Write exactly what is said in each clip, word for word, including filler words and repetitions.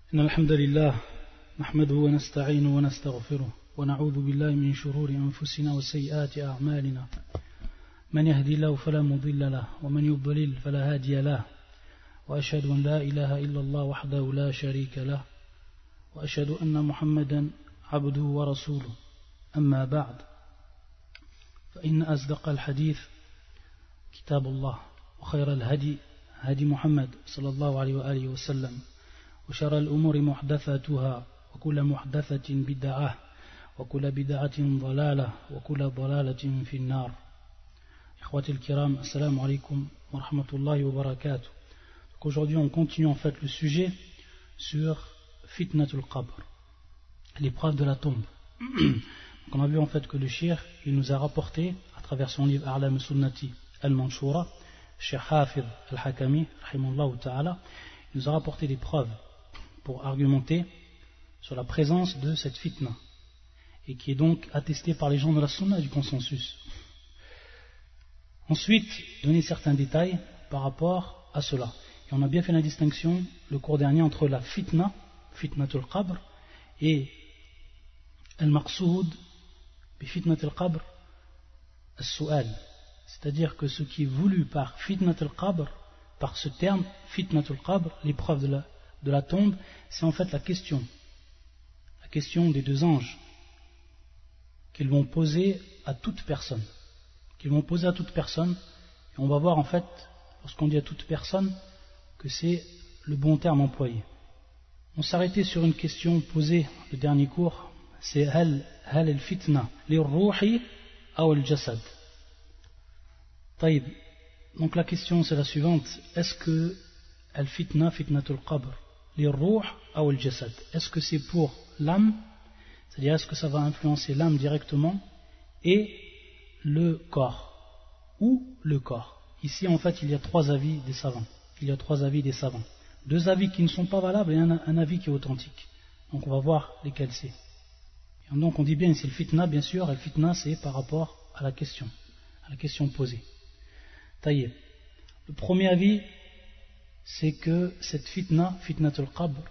إن الحمد لله نحمده ونستعينه ونستغفره ونعوذ بالله من شرور أنفسنا وسيئات أعمالنا من يهدي الله فلا مضل له ومن يضلل فلا هادي له وأشهد أن لا إله إلا الله وحده لا شريك له وأشهد أن محمدا عبده ورسوله أما بعد فإن أصدق الحديث كتاب الله وخير الهدي هدي محمد صلى الله عليه وآله وسلم وشر الأمور محدثاتها وكل محدثة بدعة وكل بدعة ضلالة وكل ضلالة في النار. إخواتي الكرام, assalamu alaikum wa rahmatullahi wa barakatuh. Donc aujourd'hui on continue en fait le sujet sur fitnatul qabr, l'épreuve de la tombe. Donc on a vu en fait que le cheikh il nous a rapporté à travers son livre A'lam Sunnati al-Manshura, Cheikh Hafid al-Hakami rahimahullah ta'ala, il nous a rapporté des preuves pour argumenter sur la présence de cette fitna et qui est donc attestée par les gens de la sunna du consensus. Ensuite, donner certains détails par rapport à cela. Et on a bien fait la distinction le cours dernier entre la fitna, fitnatul qabr, et al-maqsoud bi fitnatul qabr as-su'al. C'est-à-dire que ce qui est voulu par fitnatul qabr, par ce terme, fitnatul qabr, l'épreuve de la, de la tombe, c'est en fait la question. La question des deux anges qu'ils vont poser à toute personne. Qu'ils vont poser à toute personne. Et on va voir en fait, lorsqu'on dit à toute personne, que c'est le bon terme employé. On s'arrêtait sur une question posée le dernier cours, c'est hal hal al-fitna lir-ruhi aw al-jasad. Taïb. Donc la question c'est la suivante, est-ce que al-fitna fitnatul qabr lir-ruh aw al-jasad, est-ce que c'est pour l'âme, c'est-à-dire est-ce que ça va influencer l'âme directement et le corps, ou le corps. Ici en fait il y a trois avis des savants, il y a trois avis des savants, deux avis qui ne sont pas valables et un, un avis qui est authentique. Donc on va voir lesquels c'est. Et donc on dit bien c'est le fitna, bien sûr, le fitna c'est par rapport à la question, à la question posée. Taïeb. Le premier avis c'est que cette fitna, fitnatul qabr,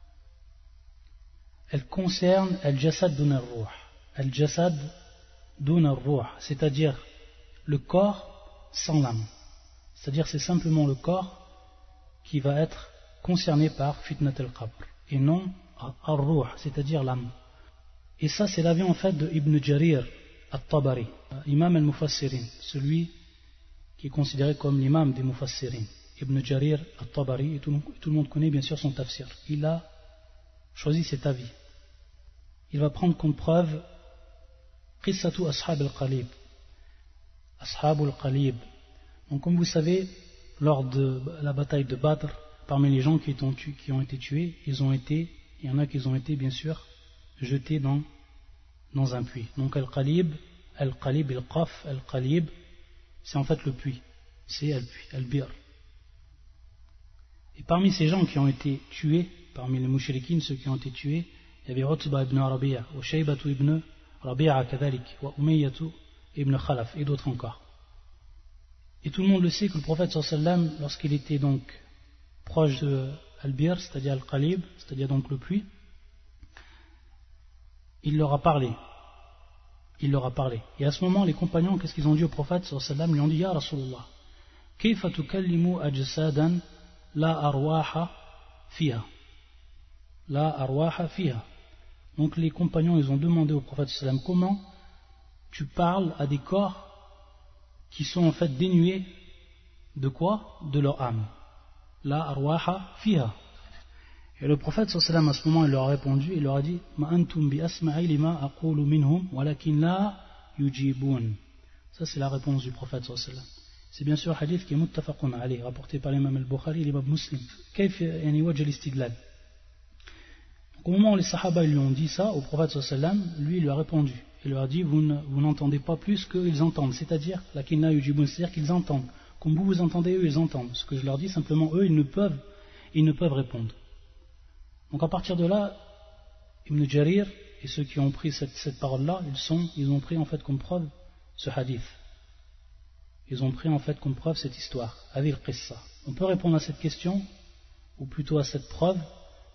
elle concerne al-jasad dun ar-ruh, al-jasad dun ar-ruh, c'est-à-dire le corps sans l'âme. C'est-à-dire c'est simplement le corps qui va être concerné par fitnatul qabr et non ar-ruh, c'est-à-dire l'âme. Et ça c'est l'avis en fait de Ibn Jarir at-Tabari, imam al-Mufassirin, celui qui est considéré comme l'imam des Mufassirin. Ibn Jarir at-Tabari, et tout, tout le monde connaît bien sûr son tafsir. Il a choisi cet avis. Il va prendre comme preuve Qissatu Ashab al-Qalib. Ashab al-Qalib. Donc comme vous savez, lors de la bataille de Badr, parmi les gens qui ont, qui ont été tués, ils ont été, il y en a qui ont été bien sûr jetés dans, dans un puits. Donc al-Qalib, al-Qalib, al-Qaf, al-Qalib, c'est en fait le puits. C'est al-puits, al-Bir. Et parmi ces gens qui ont été tués, parmi les mouchriquines, ceux qui ont été tués, il y avait Utba ibn Rabi'a, ou Shaybatu ibn Rabi'a kadhalik, ou Umayyatu ibn Khalaf, et d'autres encore. Et tout le monde le sait que le prophète sallallahu alayhi wa sallam, lorsqu'il était donc proche de Al-Bir, c'est-à-dire Al-Qalib, c'est-à-dire donc le puits, il leur a parlé. Il leur a parlé. Et à ce moment, les compagnons, qu'est-ce qu'ils ont dit au prophète sallallahu alayhi wa sallam? Ils lui ont dit, Ya Rasulullah, kayfa tukallimu ajsadan la arwaha fiha. La arwaha fiha. Donc les compagnons, ils ont demandé au prophète sallam, comment tu parles à des corps qui sont en fait dénués de quoi? De leur âme. La arwaha fiha. Et le prophète sallam à ce moment, il leur a répondu, il leur a dit, ma antum bi asma'i lima aqulu minhum walakin la yujibun. Ça c'est la réponse du prophète sallam. C'est bien sûr un hadith qui est muttafaqun alayh, rapporté par l'imam al-Bukhari et l'imam Muslim. Kayf yani wajh al-istidlal. Au moment où les sahaba lui ont dit ça au prophète sallam, lui il lui a répondu. Il leur a dit, vous, ne, vous n'entendez pas plus qu'ils entendent, c'est-à-dire la kinna yujibun, c'est-à-dire qu'ils entendent. Comme vous vous entendez, eux ils entendent. Ce que je leur dis simplement, eux ils ne peuvent, ils ne peuvent répondre. Donc à partir de là, Ibn Jarir et ceux qui ont pris cette, cette parole-là, ils, sont, ils ont pris en fait comme preuve ce hadith. Ils ont pris en fait comme preuve cette histoire, Avil Qissa. On peut répondre à cette question, ou plutôt à cette preuve,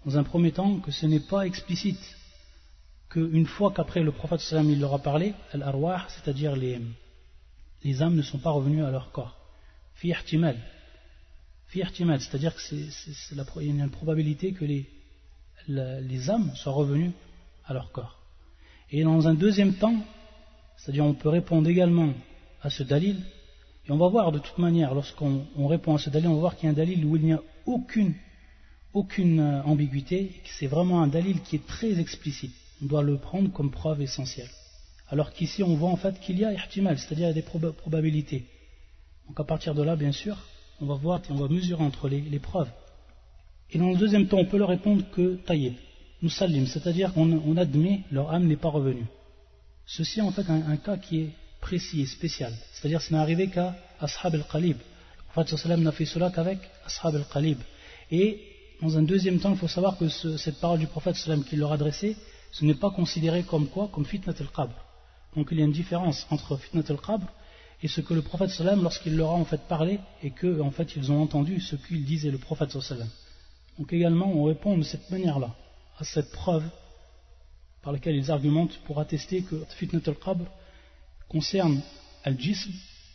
dans un premier temps, que ce n'est pas explicite, qu'une fois qu'après le prophète sallam il leur a parlé, al-arwah, c'est-à-dire les, les âmes ne sont pas revenues à leur corps. Fi ihtimal. Fi ihtimal, c'est-à-dire qu'il y a une probabilité que les, la, les âmes soient revenues à leur corps. Et dans un deuxième temps, c'est-à-dire on peut répondre également à ce dalil, et on va voir de toute manière, lorsqu'on on répond à ce dalil, on va voir qu'il y a un dalil où il n'y a aucune, aucune ambiguïté, et que c'est vraiment un dalil qui est très explicite. On doit le prendre comme preuve essentielle. Alors qu'ici on voit en fait qu'il y a ihtimal, c'est-à-dire il y a des proba- probabilités. Donc à partir de là, bien sûr, on va voir, on va mesurer entre les, les preuves. Et dans le deuxième temps, on peut leur répondre que tayyib, musallim, c'est-à-dire qu'on on admet leur âme n'est pas revenue. Ceci est en fait un, un cas qui est précis et spécial. C'est-à-dire que ce n'est arrivé qu'à Ashab al-Qalib. Le prophète sallam n'a fait cela qu'avec Ashab al-Qalib. Et dans un deuxième temps, il faut savoir que ce, cette parole du prophète sallam qu'il leur adressait, ce n'est pas considéré comme quoi? Comme fitnat al-qabr. Donc il y a une différence entre fitnat al-qabr et ce que le prophète sallam, lorsqu'il leur a en fait parlé, et que en fait ils ont entendu ce qu'il disait le prophète sallam. Donc également on répond de cette manière-là à cette preuve par laquelle ils argumentent pour attester que fitnat al-qabr concerne al-jism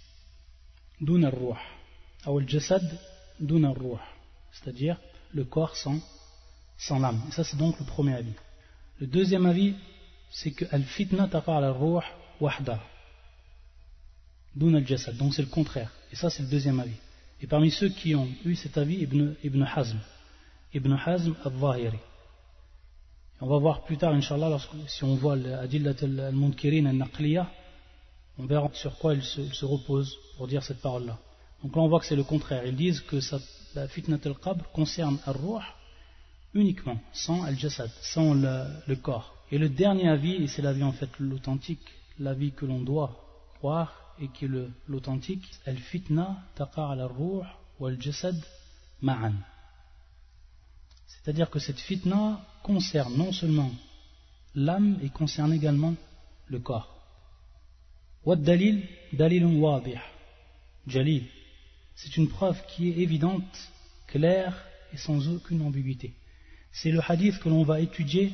dun al-ruh ou al-jasad dun al-ruh, c'est-à-dire le corps sans, sans l'âme. Et ça c'est donc le premier avis. Le deuxième avis, c'est que al-fitna taqa ala al-ruh wahda dun al-jasad, donc c'est le contraire. Et ça c'est le deuxième avis. Et parmi ceux qui ont eu cet avis, Ibn, Ibn Hazm, Ibn Hazm al-Zahiri. On va voir plus tard, Inch'Allah, lorsque, si on voit l'adillat al-munkirin al-naqliya, on verra sur quoi il se, il se repose pour dire cette parole-là. Donc là on voit que c'est le contraire. Ils disent que ça, la fitnat al-qabr concerne al-ruh uniquement, sans al-jasad, sans le, le corps. Et le dernier avis, et c'est l'avis en fait l'authentique, l'avis que l'on doit croire et qui est le, l'authentique, al-fitna taqa ala al-ruh wa al-jasad ma'an. C'est-à-dire que cette fitna concerne non seulement l'âme et concerne également le corps. Wad dalil dalilun wadih jalil. C'est une preuve qui est évidente, claire et sans aucune ambiguïté. C'est le hadith que l'on va étudier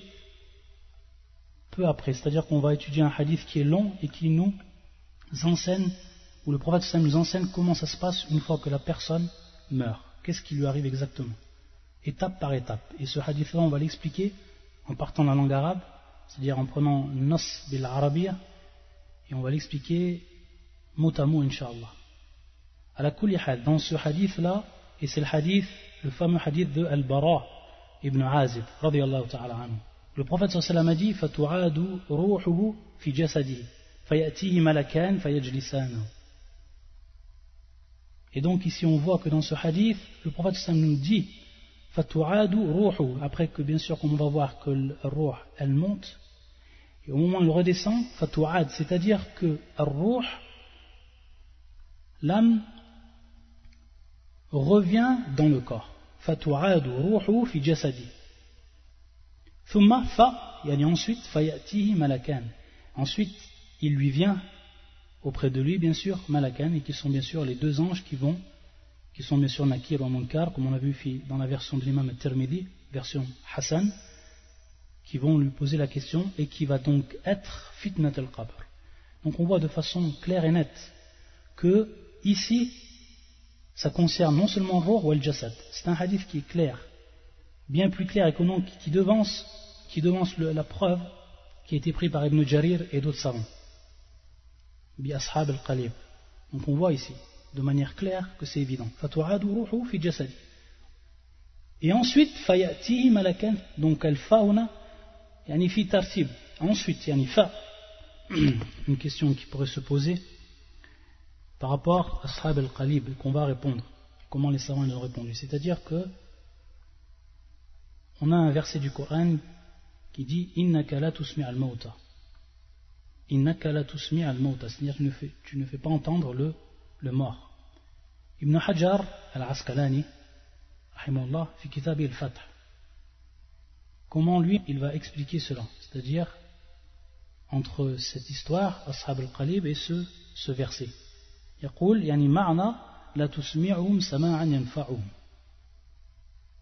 peu après, c'est-à-dire qu'on va étudier un hadith qui est long et qui nous enseigne, où le prophète sallam nous enseigne comment ça se passe une fois que la personne meurt. Qu'est-ce qui lui arrive exactement, étape par étape. Et ce hadith-là, on va l'expliquer en partant de la langue arabe, c'est-à-dire en prenant nas bil arabiyya, et on va l'expliquer mot à mot, Inch'Allah. À la kulli hal, dans ce hadith-là, et c'est le hadith, le fameux hadith de Al-Bara ibn Azib, radiyallahu ta'ala anhu. Le prophète sallallahu alayhi wa sallam a dit فَتُعَادُ رُوحُهُ فِي جَسَدِهِ فَيَأْتِيهِ مَلَكَانِ فَيَجْلِسَانَهُ. Et donc ici on voit que dans ce hadith, le prophète sallallahu alayhi wa sallam nous dit فَتُعَادُ رُوحُهُ, après que bien sûr, comme on va voir que le ruh, elle monte, et au moment où elle redescend, فَتُعَاد, c'est-à-dire que le ruh, l'âme, revient dans le corps. فَتُعَادُ رُوحُهُ فِي جَسَدِهِ ثُمَّ fa, yani ensuite, فَيَأْتِيهِ مَلَكَانِ. Ensuite, il lui vient auprès de lui, bien sûr, malakan, et qui sont bien sûr les deux anges qui vont, qui sont bien sûr Nakir ou Munkar, comme on a vu dans la version de l'imam al-Tirmidhi, version Hassan, qui vont lui poser la question et qui va donc être fitnat al-qabr. Donc on voit de façon claire et nette que ici, ça concerne non seulement le ruh ou al-jasad. C'est un hadith qui est clair, bien plus clair et qui, qui devance, qui devance le, la preuve qui a été prise par Ibn Jarir et d'autres savants. Bi ashab al-qalib. Donc on voit ici, de manière claire, que c'est évident. Fatu'adu ruhu fi jasadi. Et ensuite, fayatihi malakan, donc al-fauna, yani fi tartib. Ensuite, yani fa, une question qui pourrait se poser par rapport à ashab al-qalib, qu'on va répondre. Comment les savants ont répondu. C'est-à-dire que on a un verset du Coran qui dit innaka la tusmi' al-mauta. Innaka la tusmi' al-mauta, c'est-à-dire tu ne fais, tu ne fais pas entendre le, le mort. Ibn Hajar al-Asqalani, rahimahullah, fi kitab al-Fath. Comment lui, il va expliquer cela, c'est-à-dire entre cette histoire, ashab al-qalib, et ce, ce verset. يقول يعني معنى لا تسمعهم سماعا ينفعهم.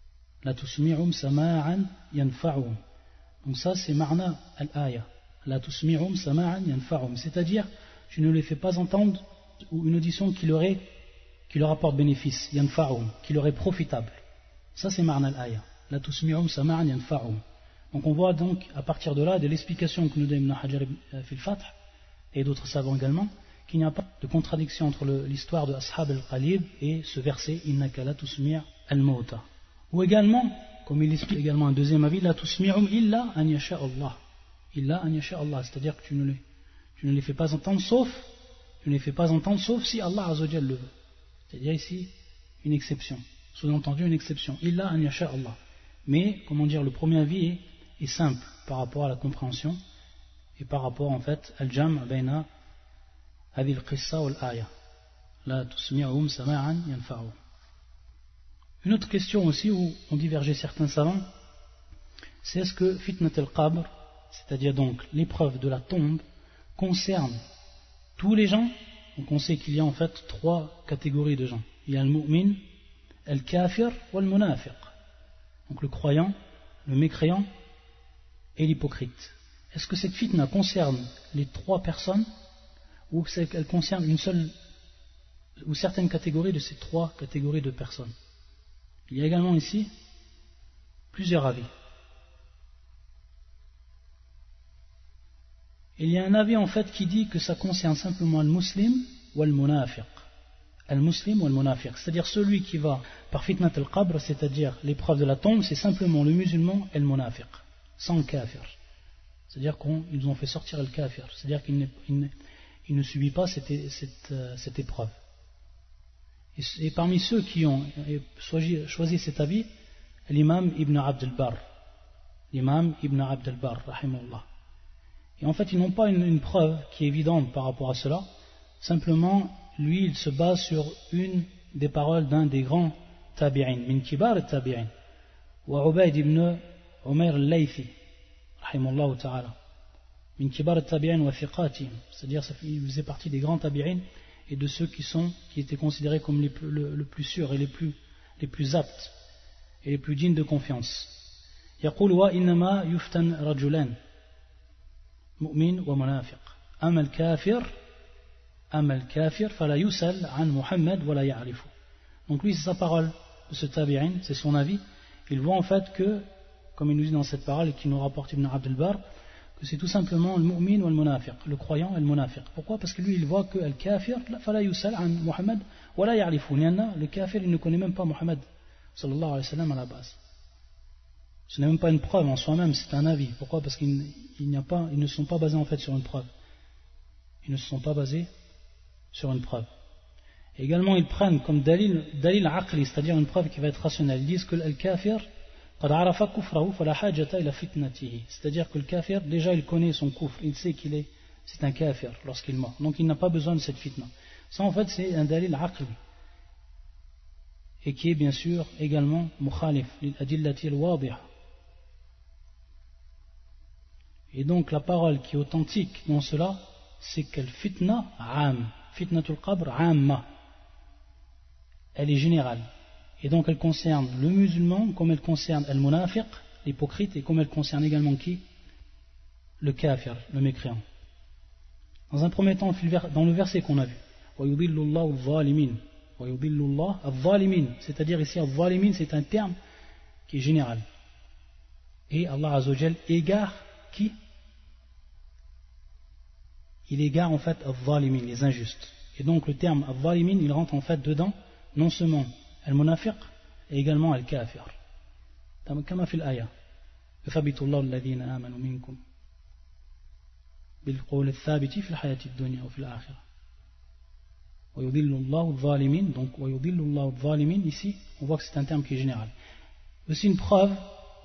La tusmi'um sama'an yanfa'um. Donc ça c'est ma'na al-aya. La tusmi'um sama'an yanfa'um. C'est-à-dire, tu ne les fais pas entendre ou une audition qui leur, est, qui leur apporte bénéfice, yanfa'um, qui leur est profitable. Ça c'est ma'na al-aya. La tusmi'um sama'an yanfa'um. Donc on voit donc à partir de là, de l'explication que nous donne Ibn Hajar fil Fath et d'autres savants également, qu'il n'y a pas de contradiction entre le, l'histoire de Ashab al-Qalib et ce verset Innaka la tusmi' al-mauta. Ou également, comme il explique également un deuxième avis, la tusmi'um illa an yasha Allah. Illa an yasha Allah, c'est-à-dire que tu ne les, tu ne les fais pas entendre sauf, tu ne les fais pas entendre sauf si Allah Azza wa Jalla le veut. C'est-à-dire ici une exception, sous-entendu une exception. Illa an yasha Allah. Mais comment dire, le premier avis est est simple par rapport à la compréhension et par rapport en fait al-jam' bayna hadhihi al-qissa wal aya la tusmi'uhum sama'an yanfa'u. Une autre question aussi où ont divergé certains savants, c'est est-ce que fitnat al-qabr, c'est-à-dire donc l'épreuve de la tombe, concerne tous les gens. Donc on sait qu'il y a en fait trois catégories de gens. Il y a le mu'min, le kafir ou le munafiq. Donc le croyant, le mécréant et l'hypocrite. Est-ce que cette fitna concerne les trois personnes ou qu'elle concerne une seule ou certaines catégories de ces trois catégories de personnes? Il y a également ici plusieurs avis. Il y a un avis en fait qui dit que ça concerne simplement le muslim ou le munafiq. Le muslim ou le munafiq, c'est-à-dire celui qui va par fitnat al-qabr, c'est-à-dire l'épreuve de la tombe, c'est simplement le musulman et le munafiq, sans le kafir. C'est-à-dire qu'ils ont fait sortir le kafir, c'est-à-dire qu'il ne, il, il ne subit pas cette, cette, cette épreuve. Et, et parmi ceux qui ont choisi, choisi cet avis, l'imam Ibn Abd al-Barr, l'imam Ibn Abd al-Barr, rahimahullah. Et en fait, ils n'ont pas une, une preuve qui est évidente par rapport à cela. Simplement, lui, il se base sur une des paroles d'un des grands tabi'in, min kibar al-tabi'in, wa Ubayd ibn Umayr al-Laythi, rahimahullah ta'ala, min kibar al-tabi'in wa thiqatihim, c'est-à-dire qu'il faisait partie des grands tabi'in et de ceux qui sont, qui étaient considérés comme les plus, le, le plus sûrs et les plus, les plus aptes et les plus dignes de confiance. يقول وإنما يفتن رجلان مؤمن ومنافق أما الكافر أما الكافر فلا يسأل عن محمد ولا يعرفه. Donc lui c'est sa parole de ce tabi'in, c'est son avis. Il voit en fait que, comme il nous dit dans cette parole et qu'il nous rapporte Ibn Abd al-Barr, que c'est tout simplement le mu'min ou le munafiq, le croyant et le munafiq. Pourquoi? Parce que lui il voit que le kafir fala yusal an Muhammad wala ya'rifu. Le kafir il ne connaît même pas Muhammad sallallahu alayhi wa sallam à la base. Ce n'est même pas une preuve en soi-même, c'est un avis. Pourquoi? Parce qu'ils n'y a pas, ils ne sont pas basés en fait sur une preuve. Ils ne se sont pas basés sur une preuve. Et également ils prennent comme dalil, dalil aqli, c'est-à-dire une preuve qui va être rationnelle. Ils disent que le kafir c'est-à-dire que le kafir, déjà il connaît son kufr, il sait qu'il est, c'est un kafir lorsqu'il meurt, donc il n'a pas besoin de cette fitna. Ça en fait c'est un dalil aqli, et qui est bien sûr également mukhalif l'adillati al-wadiha. Et donc la parole qui est authentique dans cela, c'est que le fitna am, fitnatul qabr amma, elle est générale. Et donc elle concerne le musulman comme elle concerne el munafiq, l'hypocrite, et comme elle concerne également qui? Le kafir, le mécréant. Dans un premier temps, dans le verset qu'on a vu, c'est-à-dire ici al-zalimin, c'est un terme qui est général. Et Allah Azza wa Jal égare qui? Il égare en fait al-zalimin, les injustes. Et donc le terme al-zalimin, il rentre en fait dedans non seulement المنافق et également الكافر كما في الآية يثبت الله الذين آمنوا منكم بالقول الثابت في الحياة الدنيا وفي الآخرة ويضل الله الظالمين. Donc ويضل الله الظالمين, ici on voit que c'est un terme qui est général. Aussi une preuve,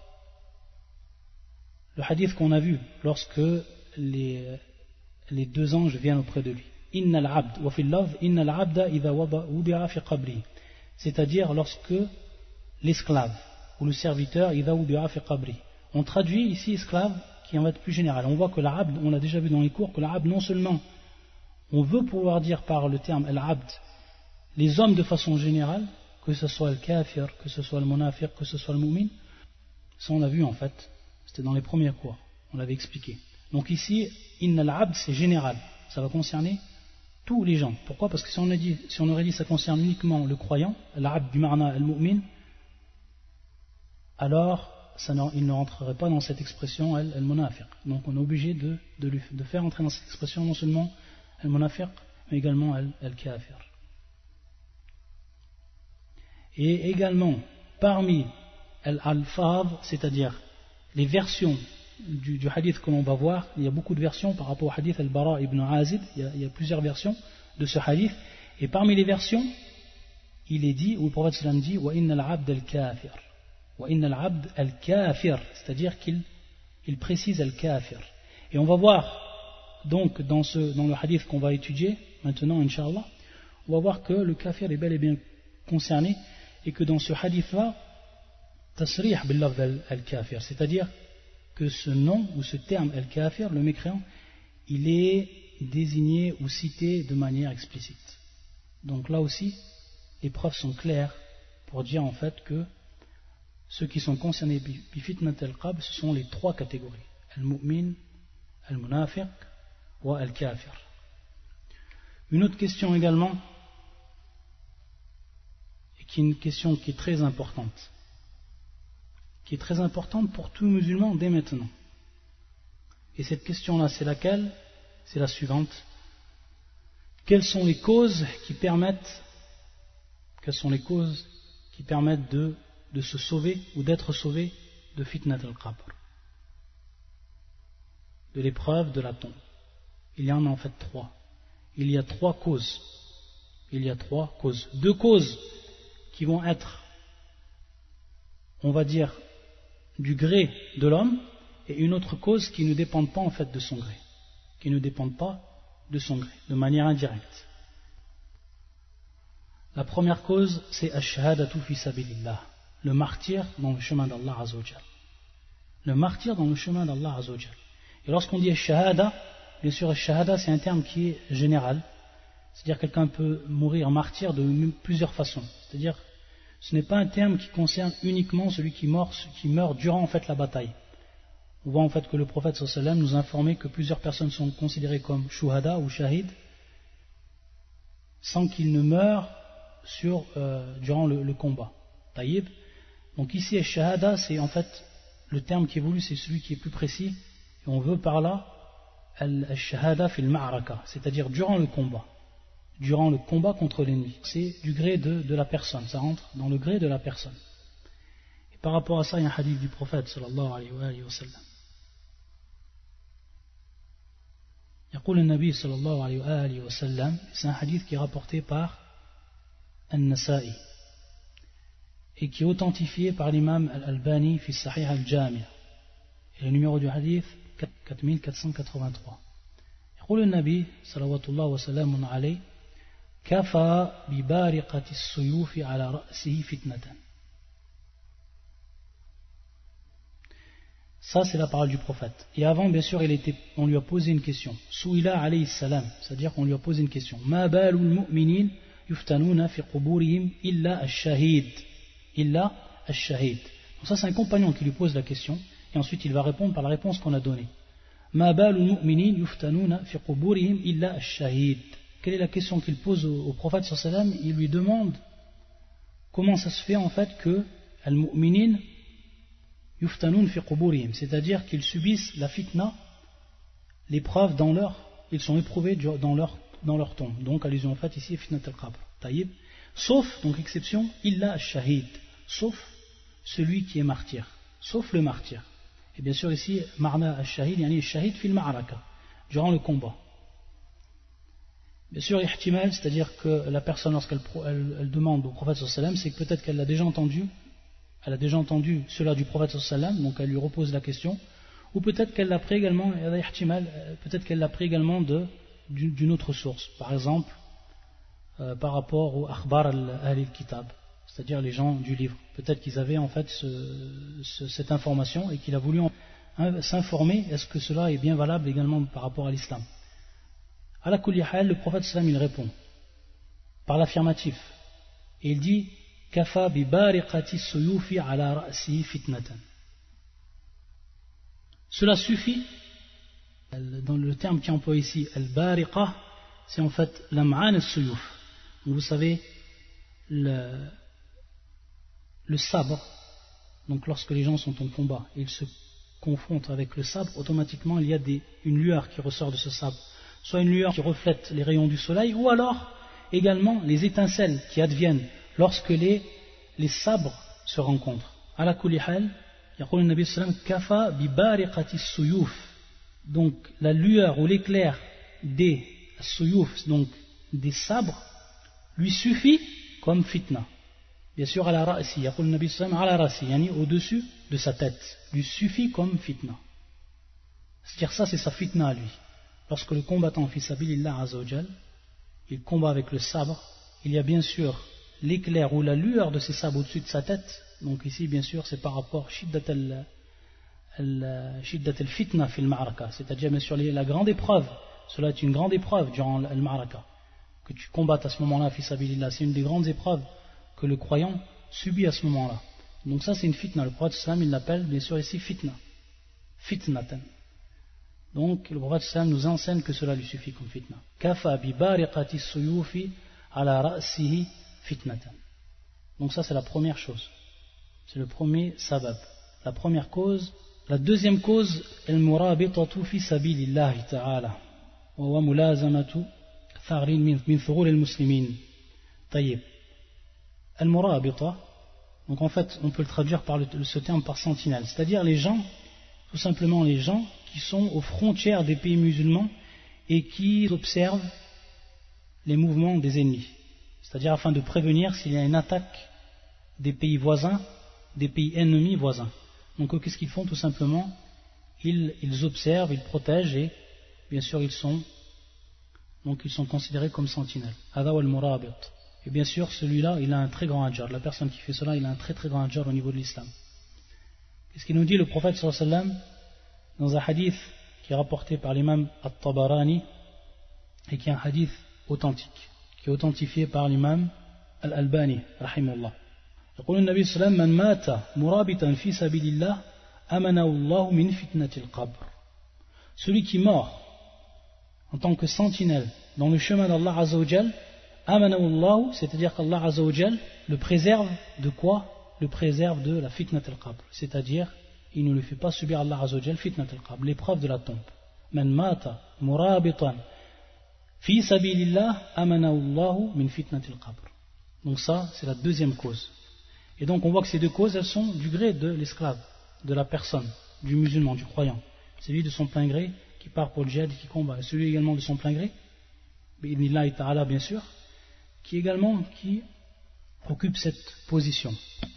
le hadith qu'on a vu lorsque les, les deux anges viennent auprès de lui, إن العبد وفي اللفظ إن العبد إذا وضع في قبره, c'est-à-dire lorsque l'esclave ou le serviteur on traduit ici esclave qui en va être plus général. On voit que l'abd, on l'a déjà vu dans les cours, que l'abd non seulement on veut pouvoir dire par le terme al-abd les hommes de façon générale, que ce soit le kafir, que ce soit le munafiq, que ce soit le mu'min. Ça on l'a vu en fait, c'était dans les premiers cours, on l'avait expliqué. Donc ici, inna al-abd c'est général, ça va concerner tous les gens. Pourquoi? Parce que si on, a dit, si on aurait dit ça concerne uniquement le croyant, l'abd du marna al-mu'min, alors ça ne, il ne rentrerait pas dans cette expression al-munafiq. Donc on est obligé de, de, lui, de faire entrer dans cette expression non seulement al-munafiq, mais également al-kafir. Et également, parmi al-alfaz, c'est-à-dire les versions du, du hadith que l'on va voir, il y a beaucoup de versions par rapport au hadith al-Bara ibn Azib, il y a, il y a plusieurs versions de ce hadith, et parmi les versions, il est dit, où le prophète sallam dit, wa inna al-abd al-kafir, wa inna al-abd al-kafir, c'est-à-dire qu'il il précise al-kafir. Et on va voir, donc, dans, ce, dans le hadith qu'on va étudier, maintenant, Inch'Allah, on va voir que le kafir est bel et bien concerné, et que dans ce hadith-là, tasrih bil-lafz al-kafir, c'est-à-dire que ce nom ou ce terme al-kafir, le mécréant, il est désigné ou cité de manière explicite. Donc là aussi, les preuves sont claires pour dire en fait que ceux qui sont concernés bi fitnat al-qabr, ce sont les trois catégories, al-mu'min, al-munafiq ou al-kafir. Une autre question également, qui est une question qui est très importante, qui est très importante pour tout musulman dès maintenant. Et cette question-là, c'est laquelle? C'est la suivante. Quelles sont les causes qui permettent, quelles sont les causes qui permettent de, de se sauver ou d'être sauvé de fitnat al-qabr, de l'épreuve de la tombe? Il y en a en fait trois. Il y a trois causes. Il y a trois causes. Deux causes qui vont être, on va dire, du gré de l'homme, et une autre cause qui ne dépend pas en fait de son gré, qui ne dépend pas de son gré, de manière indirecte. La première cause, c'est ash-shahadatu fi sabilillah, le martyr dans le chemin d'Allah Azza wa Jal. Le martyr dans le chemin d'Allah Azza wa Jal. Et lorsqu'on dit ash-shahada, bien sûr, ash-shahada c'est un terme qui est général, c'est-à-dire que quelqu'un peut mourir martyr de plusieurs façons, c'est-à-dire ce n'est pas un terme qui concerne uniquement celui qui meurt, qui meurt durant en fait la bataille. On voit en fait que le prophète sallallahu alayhi wa sallam nous informait que plusieurs personnes sont considérées comme shuhada ou shahid sans qu'ils ne meurent sur, euh, durant le, le combat. Taïb. Donc ici, shahada, c'est en fait le terme qui est voulu, c'est celui qui est plus précis. Et on veut par là al-shahada fil ma'araka, c'est-à-dire durant le combat. Durant le combat contre l'ennemi. C'est du gré de, de la personne, ça rentre dans le gré de la personne. Et par rapport à ça, il y a un hadith du prophète sallallahu alayhi wa sallam. يقول النبي صلى الله عليه وآله وسلم, c'est un hadith qui est rapporté par An-Nasa'i et qui est authentifié par l'imam Al-Albani fi Sahih Al-Jami'. Et le numéro du hadith quatre mille quatre cent quatre-vingt-trois. يقول النبي صلوات الله وسلام عليه كفى ببارقة السيوف على رأسه فتنة. Ça c'est la parole du prophète. Et avant bien sûr il était, on lui a posé une question. Souila alayhi salam, c'est-à-dire qu'on lui a posé une question. Ma balul mu'minin yuftanuna fi quburihim illa ash-shahid. Illa ash-shahid. Donc ça c'est un compagnon qui lui pose la question et ensuite il va répondre par la réponse qu'on a donnée. Ma balul mu'minin yuftanuna fi quburihim illa ash-shahid. Quelle est la question qu'il pose au, au prophète sallallahu alayhi wa sallam? Il lui demande comment ça se fait en fait que al-mu'minin yuftanun fi quburihim, c'est-à-dire qu'ils subissent la fitna, l'épreuve dans leur, ils sont éprouvés dans leur, dans leur tombe. Donc allusion en fait ici fitnat al-qabr. Taïb. Sauf, donc exception, illa ash-shahid, sauf celui qui est martyr, sauf le martyr. Et bien sûr ici, marna ash-shahid, yani shahid fil ma'araka, durant le combat. Bien sûr, ihtimal, c'est-à-dire que la personne lorsqu'elle elle, elle demande au prophète sallallahu alayhi wa sallam, c'est que peut-être qu'elle l'a déjà entendu. Elle a déjà entendu cela du prophète sallallahu alayhi wa sallam, donc elle lui repose la question, ou peut-être qu'elle l'a pris également, peut-être qu'elle l'a pris également de, d'une autre source, par exemple euh, par rapport au akhbar al-ahli al-kitab, c'est-à-dire les gens du livre. Peut-être qu'ils avaient en fait ce, ce, cette information et qu'il a voulu hein, s'informer, est-ce que cela est bien valable également par rapport à l'islam. À la kulli hal, le prophète sallallahu alayhi wa sallam il répond par l'affirmatif et il dit كفى ببارقة السيوف على رأسه فتنة. Cela suffit, dans le terme qui est employé ici, al-bariqa, c'est en fait l'am'an al-suyuf. Vous savez, le, le sabre, donc lorsque les gens sont en combat et ils se confrontent avec le sabre, automatiquement il y a des, une lueur qui ressort de ce sabre, soit une lueur qui reflète les rayons du soleil, ou alors également les étincelles qui adviennent lorsque les, les sabres se rencontrent. Ala kulli hal, yaqul an-nabi sallam kafa bi bariqati as-suyuf. Donc la lueur ou l'éclair des as-suyuf, donc des sabres, lui suffit comme fitna. Bien sûr, ala ra'si, yaqul an-nabi sallam ala ra'si, yani au-dessus de sa tête, lui suffit comme fitna. C'est-à-dire ça, c'est sa fitna à lui. Lorsque le combattant fi sabilillah azza wa jal, il combat avec le sabre, il y a bien sûr l'éclair ou la lueur de ces sabres au-dessus de sa tête. Donc ici, bien sûr, c'est par rapport à shiddat al-fitna fil ma'araka, c'est-à-dire bien sûr la grande épreuve. Cela est une grande épreuve durant le ma'araka, que tu combattes à ce moment-là fi sabilillah. C'est une des grandes épreuves que le croyant subit à ce moment-là. Donc ça, c'est une fitna. Le prophète sallam, il l'appelle bien sûr ici fitna, fitnatan. Donc le prophète sallam nous enseigne que cela lui suffit comme fitna. Kafa bi bariqati suyufi ala ra'sihi fitnatan. Donc ça, c'est la première chose. C'est le premier sabab, la première cause. La deuxième cause, al-murabitatu fi sabilillahi ta'ala wa huwa mulazamatu tharin min thurul al-muslimin. Tayyib. Al-murabita, donc en fait, on peut le traduire par le, ce terme par sentinelle, c'est-à-dire les gens, tout simplement les gens qui sont aux frontières des pays musulmans et qui observent les mouvements des ennemis, c'est-à-dire afin de prévenir s'il y a une attaque des pays voisins, des pays ennemis voisins. Donc qu'est-ce qu'ils font? Tout simplement, ils, ils observent, ils protègent et bien sûr ils sont, donc ils sont considérés comme sentinelles. Hada wal murabit. Et bien sûr, celui-là, il a un très grand ajr. La personne qui fait cela, il a un très très grand ajr au niveau de l'islam. Qu'est-ce qu'il nous dit le prophète sallallahu alayhi wa sallam dans un hadith qui est rapporté par l'imam At-Tabarani et qui est un hadith authentique, qui est authentifié par l'imam Al-Albani, rahimahullah. يقول النبي صلى الله عليه وسلم من مات مرابطا في سبيل الله أمنه الله من فتنة القبر. Celui qui meurt en tant que sentinelle dans le chemin d'Allah Azza wa Jal, amanahu Allah, c'est-à-dire qu'Allah Azza wa Jal le préserve de quoi? Le préserve de la fitnat al-qabr, c'est-à-dire il ne lui fait pas subir Allah Azza wa Jal fitnat al-qabr, l'épreuve de la tombe. Man mata murabitan fi sabilillah amanahu Allah min fitnat al-qabr. Donc ça, c'est la deuxième cause. Et donc on voit que ces deux causes, elles sont du gré de l'esclave, de la personne, du musulman, du croyant. C'est lui de son plein gré qui part pour le djihad et qui combat. Et celui également de son plein gré, bi'idhnillahi ta'ala bien sûr, qui également qui occupe cette position.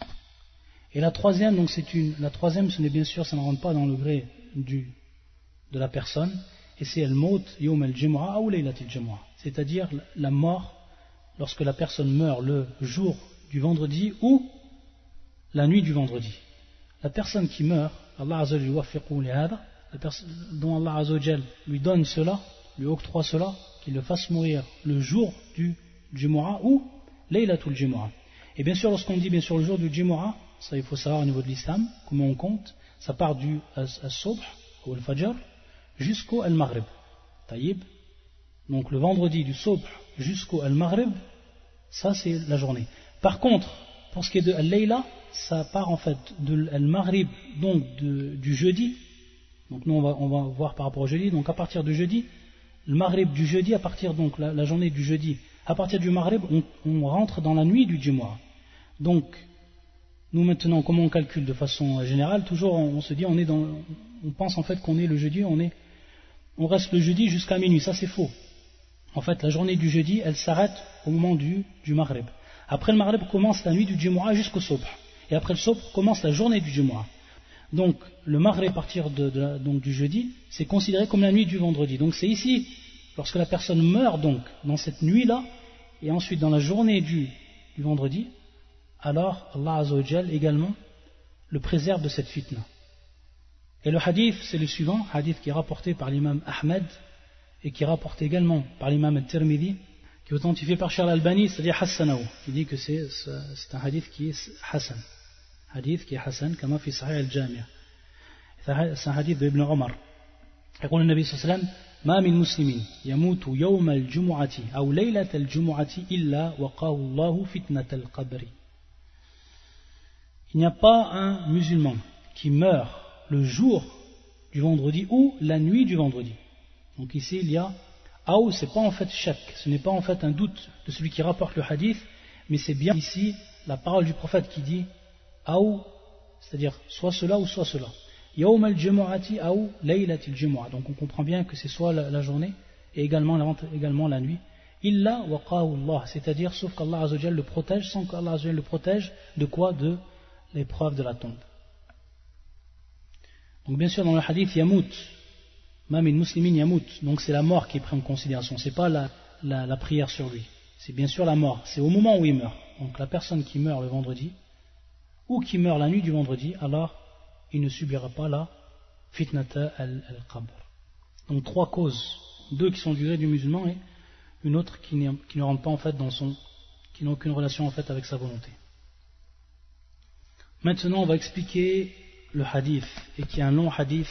Et la troisième, donc c'est une, la troisième, ce n'est bien sûr, ça ne rentre pas dans le gré du, de la personne, et c'est al-maut yawm al-jumu'ah ou laylat al-jumu'ah, c'est-à-dire la mort lorsque la personne meurt le jour du vendredi ou la nuit du vendredi. La personne qui meurt, Allah Azza wa Jalla, la personne dont Allah Azza wa Jalla lui donne cela, lui octroie cela, qu'il le fasse mourir le jour du Jumu'ah ou Laylatul Jumu'ah. Et bien sûr, lorsqu'on dit bien sûr le jour du Jumu'ah, ça il faut savoir au niveau de l'islam, comment on compte, ça part du As-Subh ou Al-Fajr jusqu'au Al-Maghrib. Taïb. Donc le vendredi du Subh jusqu'au Al-Maghrib, ça c'est la journée. Par contre, pour ce qui est de Al-Layla, ça part en fait de Al-Maghrib, donc de, du jeudi. Donc nous on va, on va voir par rapport au jeudi. Donc à partir du jeudi, le Maghrib du jeudi, à partir donc la, la journée du jeudi, à partir du Maghrib, on, on rentre dans la nuit du Jumu'ah. Donc nous maintenant, comment on calcule de façon générale? Toujours on, on se dit, on est dans, on pense en fait qu'on est le jeudi, on est, on reste le jeudi jusqu'à minuit. Ça c'est faux. En fait, la journée du jeudi, elle s'arrête au moment du, du Maghrib. Après le Maghrib commence la nuit du Jumu'ah jusqu'au Subh. Et après le Subh commence la journée du Jumu'ah. Donc le Maghrib à partir de, de, donc, du jeudi, c'est considéré comme la nuit du vendredi. Donc c'est ici, lorsque la personne meurt donc dans cette nuit-là, et ensuite dans la journée du, du vendredi, alors Allah Azza wa Jal également le préserve de cette fitna. Et le hadith, c'est le suivant, hadith qui est rapporté par l'imam Ahmed, et qui est rapporté également par l'imam Al-Tirmidhi, qui qui est authentifié par Cheikh Al-Albani, c'est-à-dire Hassanaou, qui dit que c'est, c'est un hadith qui est Hassan. Hadith qui est Hassan, comme في صحيح الجامع. C'est un hadith d'Ibn Omar. يقول النبي صلى الله عليه وسلم: ما من مسلم يموت يوم الجمعة أو ليلة الجمعة إلا وقاه الله فتنة القبر. Il n'y a pas un musulman qui meurt le jour du vendredi ou la nuit du vendredi. Donc ici il y a Aou, c'est pas en fait shak, ce n'est pas en fait un doute de celui qui rapporte le hadith, mais c'est bien ici la parole du prophète qui dit Aou, c'est-à-dire soit cela ou soit cela. Yawm al-jumu'ati aou laylat al-jumu'ah. Donc on comprend bien que c'est soit la, la journée et également la, également la nuit. Illa waqahu Allah, c'est-à-dire sauf qu'Allah Azza wa Jalla le protège, sans qu'Allah Azza wa Jalla le protège de quoi? De l'épreuve de la tombe. Donc bien sûr dans le hadith Yamout, Mam in muslimin Yamout, donc c'est la mort qui est prise en considération, c'est pas la, la, la prière sur lui, c'est bien sûr la mort, c'est au moment où il meurt. Donc la personne qui meurt le vendredi ou qui meurt la nuit du vendredi, alors il ne subira pas la fitnata al-qabr. Donc trois causes, deux qui sont du gré du musulman et une autre qui, qui ne rentre pas en fait dans son, qui n'a aucune relation en fait avec sa volonté. Maintenant on va expliquer le hadith, et qui est un long hadith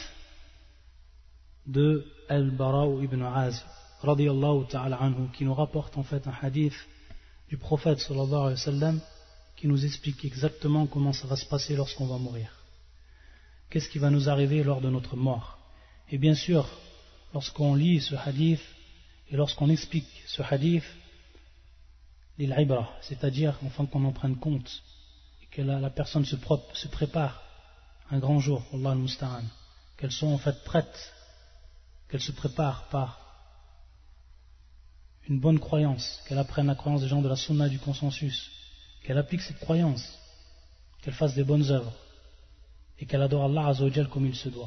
de Al-Bara ibn Azib radiyallahu ta'ala anhu, qui nous rapporte en fait un hadith du prophète sallallahu alayhi wa sallam qui nous explique exactement comment ça va se passer lorsqu'on va mourir. Qu'est-ce qui va nous arriver lors de notre mort? Et bien sûr, lorsqu'on lit ce hadith et lorsqu'on explique ce hadith, l'ibra, c'est-à-dire enfin qu'on en prenne compte et que la, la personne se, propre, se prépare un grand jour, Allah al-Musta'an, qu'elles sont en fait prêtes, qu'elles se préparent par une bonne croyance, qu'elles apprennent la croyance des gens de la sunna du consensus, qu'elles appliquent cette croyance, qu'elles fassent des bonnes œuvres et qu'elle adore Allah Azza wa Jal comme il se doit.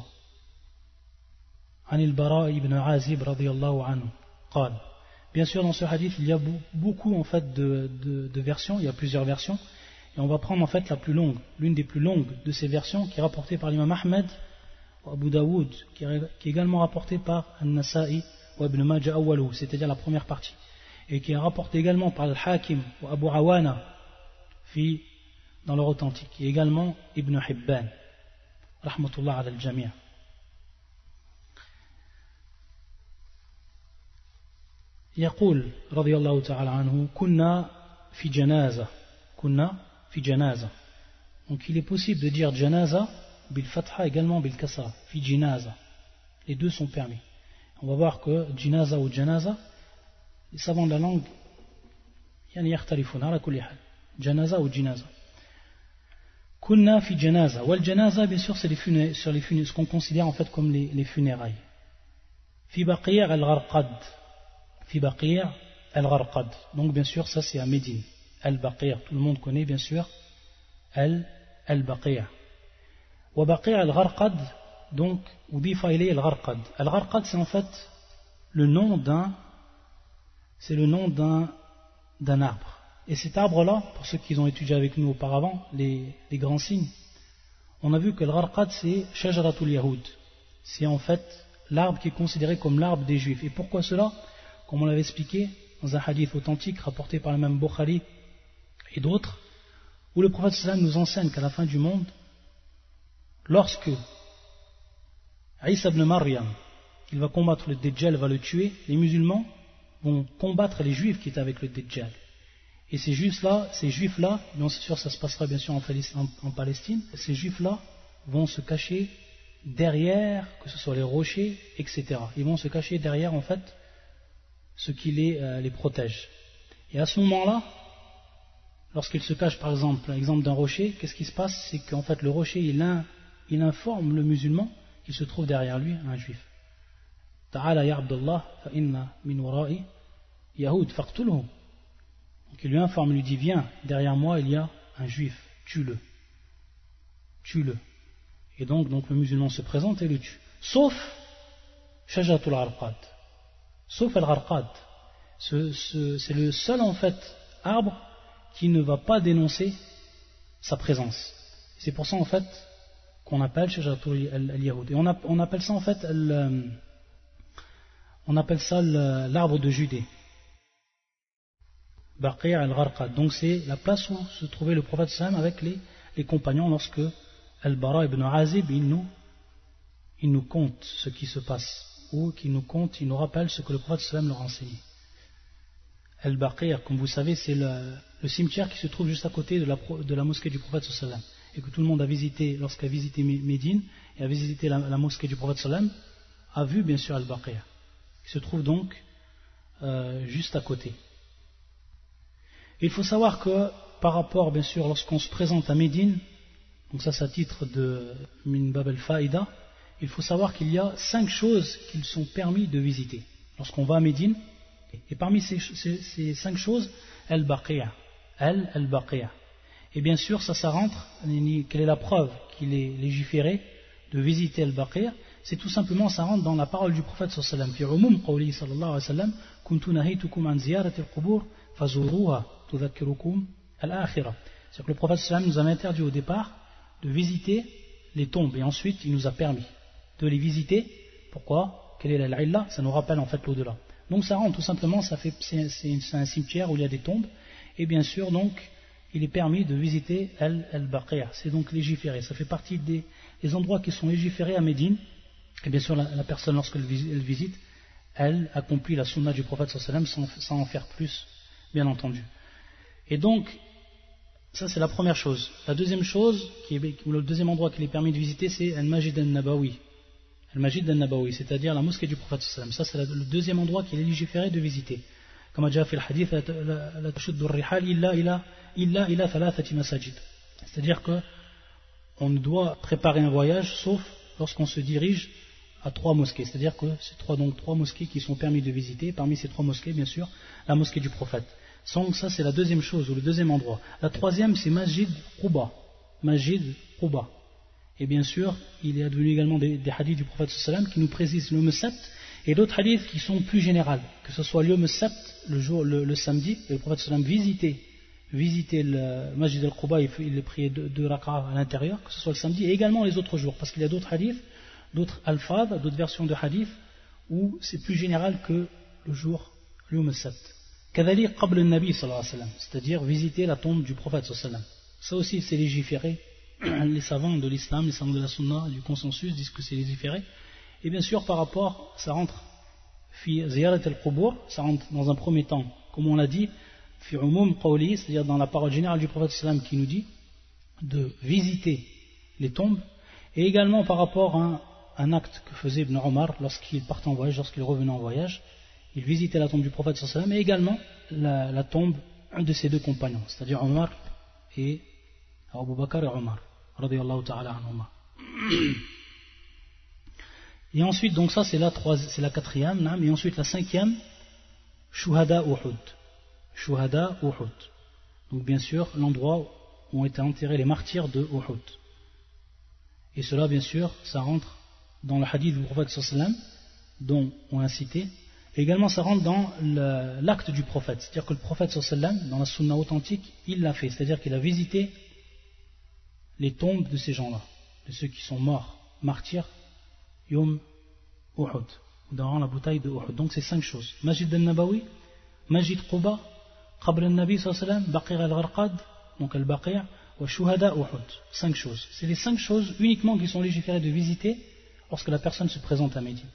Anil Bara ibn Azib radiyallahu anhu qal. Bien sûr dans ce hadith il y a beaucoup en fait de, de, de versions, il y a plusieurs versions, et on va prendre en fait la plus longue, l'une des plus longues de ces versions qui est rapportée par l'imam Ahmed ou Abu Daoud, qui est, qui est également rapportée par An-Nasa'i ou Ibn Majah awwalu, c'est-à-dire la première partie, et qui est rapportée également par Al-Hakim ou Abu Awana fi, dans leur authentique, et également Ibn Hibban rahmatullah ala al-jami'. يقول رضي الله تعالى عنه كنا في جنازة كنا في جنازة. Donc il est possible de dire janaza bil fatha également bil kasra, fi jinaza, les deux sont permis. On va voir que jinaza ou janaza, les savants de la langue يعني يختلفون على كل حال, janaza ou jinaza. Kunna fi janaza, wal janaza bien sûr c'est les funérailles, sur les funérailles, ce qu'on considère en fait comme les, les funérailles. Fi baqi' al-gharqad, fi baqi' al-gharqad, donc bien sûr ça c'est à Médine. Al-Baqi', tout le monde connaît bien sûr Al-Baqi'. Wa baqi' al-gharqad, donc udifa ilay al-gharqad. Al-gharqad c'est en fait le nom d'un c'est le nom d'un d'un arbre. Et cet arbre-là, pour ceux qui ont étudié avec nous auparavant, les, les grands signes, on a vu que al-gharqad c'est Shajaratul Yahoud. C'est en fait l'arbre qui est considéré comme l'arbre des Juifs. Et pourquoi cela? Comme on l'avait expliqué dans un hadith authentique rapporté par le même Bukhari et d'autres, où le prophète sallam nous enseigne qu'à la fin du monde, lorsque Isa ibn Maryam, il va combattre le Dajjal, va le tuer, les musulmans vont combattre les juifs qui étaient avec le Dajjal. Et ces juifs-là, ces juifs-là, bien sûr ça se passera bien sûr en Palestine, ces juifs-là vont se cacher derrière, que ce soit les rochers, et cetera. Ils vont se cacher derrière en fait ce qui les, euh, les protège. Et à ce moment-là, lorsqu'ils se cachent par exemple, l'exemple d'un rocher, qu'est-ce qui se passe? C'est qu'en fait le rocher il, in, il informe le musulman qu'il se trouve derrière lui un juif. Ta'ala ya Abdullah fa inna min wara'i Yahoud faqtulhu. Donc il lui informe, il lui dit viens, derrière moi il y a un juif, tue-le. Tue-le. Et donc, donc le musulman se présente et le tue. Sauf Shajatul Arqad. Sauf Al-Gharqad. Ce, ce, c'est le seul en fait arbre qui ne va pas dénoncer sa présence. C'est pour ça en fait qu'on appelle Shajaratul al-Yahoud. Et on, a, on appelle ça en fait le, on appelle ça le, l'arbre de Judée. Baqi' al-Gharqad. Donc c'est la place où se trouvait le prophète sallam avec les, les compagnons lorsque Al-Bara ibn Azib il nous, il nous conte ce qui se passe, ou qu'il nous conte, il nous rappelle ce que le prophète sallam leur a enseigné. Al-Baqi', comme vous savez, c'est le, le cimetière qui se trouve juste à côté de la, de la mosquée du prophète sallam, et que tout le monde a visité, lorsqu'il a visité Médine et a visité la, la mosquée du prophète sallam, a vu bien sûr Al-Baqi', qui se trouve donc euh, juste à côté. Et il faut savoir que par rapport bien sûr lorsqu'on se présente à Médine, donc ça c'est à titre de Min Bab al-Fa'ida, il faut savoir qu'il y a cinq choses qu'il sont permis de visiter lorsqu'on va à Médine. Et parmi ces, ces, ces cinq choses, Al-Baqi'a, Al-Baqi'a. Et bien sûr, ça, ça rentre, quelle est la preuve qu'il est légiféré de visiter Al-Baqi'a? C'est tout simplement, ça rentre dans la parole du prophète sallallahu alayhi wa sallam. Fi umum qawli sallallahu alayhi wa sallam, kuntu nahaytukum an ziyarati al-qubur, fazuruha, tudhakkirukum al-akhirah. C'est-à-dire que le prophète sallallahu alayhi wa sallam nous a interdit au départ de visiter les tombes, et ensuite il nous a permis de les visiter. Pourquoi? Quelle est la illa? Ça nous rappelle en fait l'au-delà. Donc ça rentre tout simplement, ça fait, c'est, c'est, c'est un cimetière où il y a des tombes, et bien sûr donc il est permis de visiter Al-Baqi'a, c'est donc légiféré, ça fait partie des, des endroits qui sont légiférés à Médine, et bien sûr la, la personne lorsqu'elle elle visite, elle accomplit la sunna du prophète sallallahu alayhi wa sallam sans, sans en faire plus, bien entendu. Et donc, ça c'est la première chose. La deuxième chose, qui est, ou le deuxième endroit qu'il est permis de visiter, c'est Al-Majid al-Nabawi. Al-Majid al-Nabawi, c'est-à-dire la mosquée du prophète sallallahu alayhi wa sallam. Ça c'est le deuxième endroit qu'il est légiféré de visiter. Comme a déjà fait le hadith, la tashuddu ar-rihal illa ila illa ila thalathati masajid. C'est-à-dire que on ne doit préparer un voyage sauf lorsqu'on se dirige à trois mosquées. C'est-à-dire que c'est trois, donc trois mosquées qui sont permis de visiter. Parmi ces trois mosquées, bien sûr, la mosquée du prophète. Donc ça c'est la deuxième chose, ou le deuxième endroit. La troisième c'est Masjid Quba. Masjid Quba. Et bien sûr, il est advenu également des, des hadiths du prophète sallallahu alayhi wa sallam qui nous précisent le Sabt et d'autres hadiths qui sont plus généraux. Que ce soit le Sabt, le jour, le, le samedi, et le prophète sallallahu alayhi wa sallam visitait, visitait le Masjid al-Quba, il, il priait deux, deux rak'a à l'intérieur, que ce soit le samedi, et également les autres jours, parce qu'il y a d'autres hadiths, d'autres alfaz, d'autres versions de hadiths, où c'est plus général que le jour, le Sabt. Kadhalik qabl al-Nabi sallallahu alayhi wa sallam, c'est-à-dire visiter la tombe du prophète sallallahu alayhi wa sallam. Ça aussi c'est légiféré. Les savants de l'islam, les savants de la sunna, du consensus disent que c'est légiféré. Et bien sûr, par rapport, ça rentre, fi ziyarat al-qubur, ça rentre dans un premier temps, comme on l'a dit, fi umum qawli, c'est-à-dire dans la parole générale du prophète sallam qui nous dit de visiter les tombes, et également par rapport à un, un acte que faisait Ibn Omar lorsqu'il partait en voyage, lorsqu'il revenait en voyage, il visitait la tombe du prophète sallam, et également la, la tombe de ses deux compagnons, c'est-à-dire Omar et Abu Bakr et Omar, radiyallahu ta'ala anhuma. Et ensuite, donc ça c'est la, c'est la quatrième, et ensuite la cinquième, Shuhada Uhud. Shuhada Uhud. Donc bien sûr, l'endroit où ont été enterrés les martyrs de Uhud. Et cela, bien sûr, ça rentre dans le hadith du prophète sallallahu alayhi wa sallam, dont on a cité. Et également, ça rentre dans le, l'acte du prophète. C'est-à-dire que le prophète sallallahu alayhi wa sallam, dans la sunna authentique, il l'a fait. C'est-à-dire qu'il a visité les tombes de ces gens-là, de ceux qui sont morts, martyrs, Yom Uhud, dans la bataille de Uhud. Donc c'est cinq choses. Masjid al-Nabawi, Masjid Quba, Qabr al-Nabi sallallahu alayhi wa sallam, Baqi' al-Gharqad, donc al-Baqi', wa Shuhada Uhud. Cinq choses. C'est les cinq choses uniquement qui sont légiférées de visiter lorsque la personne se présente à Médine.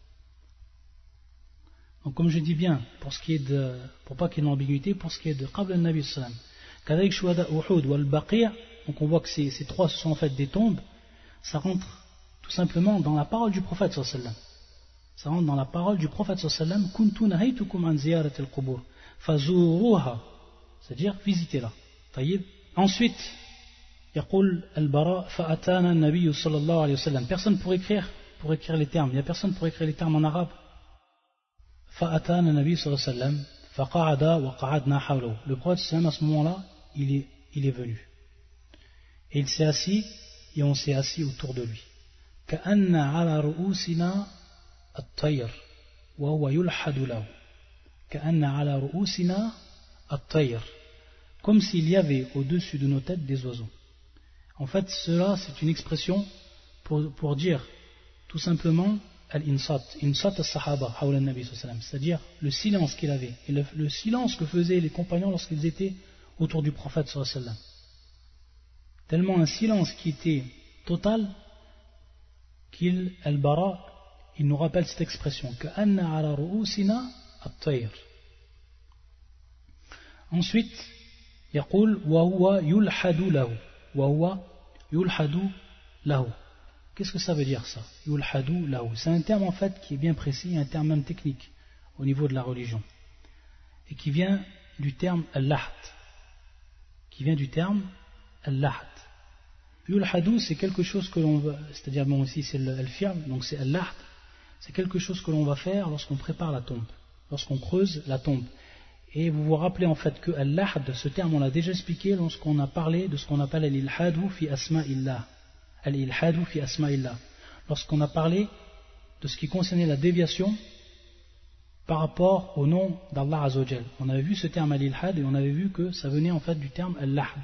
Donc comme je dis bien, pour ce qui est de, pour pas qu'il y ait d'ambiguïté, pour ce qui est de Qabr al-Nabi sallallahu alayhi wa sallam, qu'avec Shuhada Uhud ou al-Baqi', donc on voit que ces, ces trois ce sont en fait des tombes, ça rentre tout simplement dans la parole du prophète sallallahu alayhi wa sallam. Ça rentre dans la parole du prophète sallallahu alayhi wa sallam, kuntu nahaytukum an ziyarat al-qubur fazuruha, c'est-à-dire visitez-la. Taïb. Ensuite, yaqul al-Bara fa'atana an-nabiy sallallahu alayhi wa sallam. Personne pour écrire, pour écrire les termes. Il n'y a personne pour écrire les termes en arabe. Fa'atana an-nabiy sallallahu alayhi wa sallam faqa'ada wa qa'adna hawlahu. Le prophète sallallahu alayhi wa sallam à ce moment-là, il est, il est venu. Et il s'est assis, et on s'est assis autour de lui. كأن على رؤوسنا الطير وهو يلحد له كأن على رؤوسنا الطير, comme s'il y avait au-dessus de nos têtes des oiseaux. En fait, cela c'est une expression pour, pour dire tout simplement al-insat, insat al-sahaba, hawla al-nabi sallallahu alayhi wa sallam, c'est-à-dire le silence qu'il avait, et le, le silence que faisaient les compagnons lorsqu'ils étaient autour du prophète sallallahu alayhi wa sallam. Tellement un silence qui était total qu'il, al-bara, il nous rappelle cette expression, ka'anna ala ru'usina at-tayr. Ensuite, يقول وهو يلحد له وهو يلحد له. Qu'est-ce que ça veut dire ça? Yulhadu lahu. C'est un terme en fait qui est bien précis, un terme même technique au niveau de la religion, et qui vient du terme al-lahd, qui vient du terme al-lahd. Yulhadu, c'est quelque chose que l'on va, c'est-à-dire bon ici c'est al-fi'l, donc c'est al-lahd, c'est quelque chose que l'on va faire lorsqu'on prépare la tombe, lorsqu'on creuse la tombe. Et vous vous rappelez en fait que al-lahd, ce terme on l'a déjà expliqué lorsqu'on a parlé de ce qu'on appelle al-ilhadu fi asma'illah. Al-ilhadu fi asma'illah. Lorsqu'on a parlé de ce qui concernait la déviation par rapport au nom d'Allah Azzawajal. On avait vu ce terme al-ilhad et on avait vu que ça venait en fait du terme al-lahd.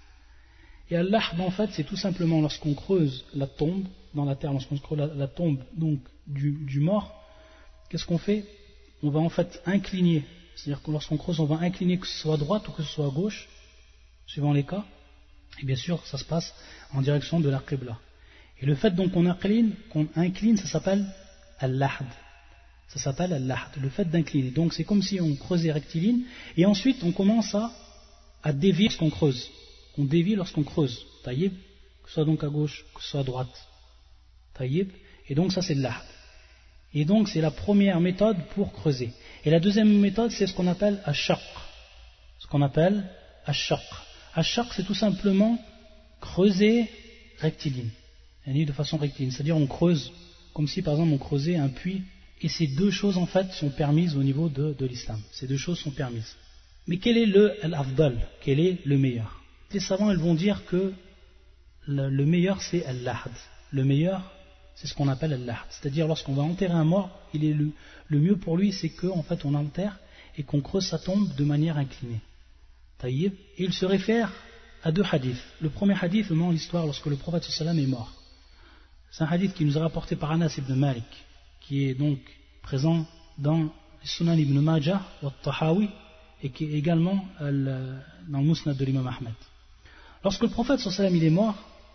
Et al-lahd en fait c'est tout simplement lorsqu'on creuse la tombe dans la terre, lorsqu'on creuse la, la tombe donc du, du mort, qu'est-ce qu'on fait? On va en fait incliner, c'est-à-dire que lorsqu'on creuse on va incliner que ce soit à droite ou que ce soit à gauche, suivant les cas. Et bien sûr, ça se passe en direction de la Qibla. Et le fait donc qu'on incline, qu'on incline, ça s'appelle al-lahd. Ça s'appelle al-lahd, le fait d'incliner. Donc c'est comme si on creusait rectiligne, et ensuite on commence à, à dévier lorsqu'on creuse. On dévie lorsqu'on creuse. Taïb, que ce soit donc à gauche, que ce soit à droite. Taïb, et donc ça c'est al-lahd. Et donc c'est la première méthode pour creuser. Et la deuxième méthode, c'est ce qu'on appelle ash-shaq. Ce qu'on appelle ash-shaq. Ash-shaq, c'est tout simplement creuser rectiligne, de façon rectiligne, c'est-à-dire on creuse, comme si par exemple on creusait un puits, et ces deux choses en fait sont permises au niveau de, de l'islam, ces deux choses sont permises. Mais quel est le al-afdal, quel est le meilleur? Les savants ils vont dire que le, le meilleur c'est al-lahd, le meilleur c'est ce qu'on appelle al-lahd, c'est-à-dire lorsqu'on va enterrer un mort, il est le, le mieux pour lui c'est qu'en fait on enterre et qu'on creuse sa tombe de manière inclinée. Et il se réfère à deux hadiths. Le premier hadith ment l'histoire lorsque le prophète sallam est mort. C'est un hadith qui nous est rapporté par Anas ibn Malik, qui est donc présent dans le Sunan ibn Majah wa Tahawi et qui est également dans le Musnad de l'imam Ahmed. Lorsque le prophète sallam il est mort,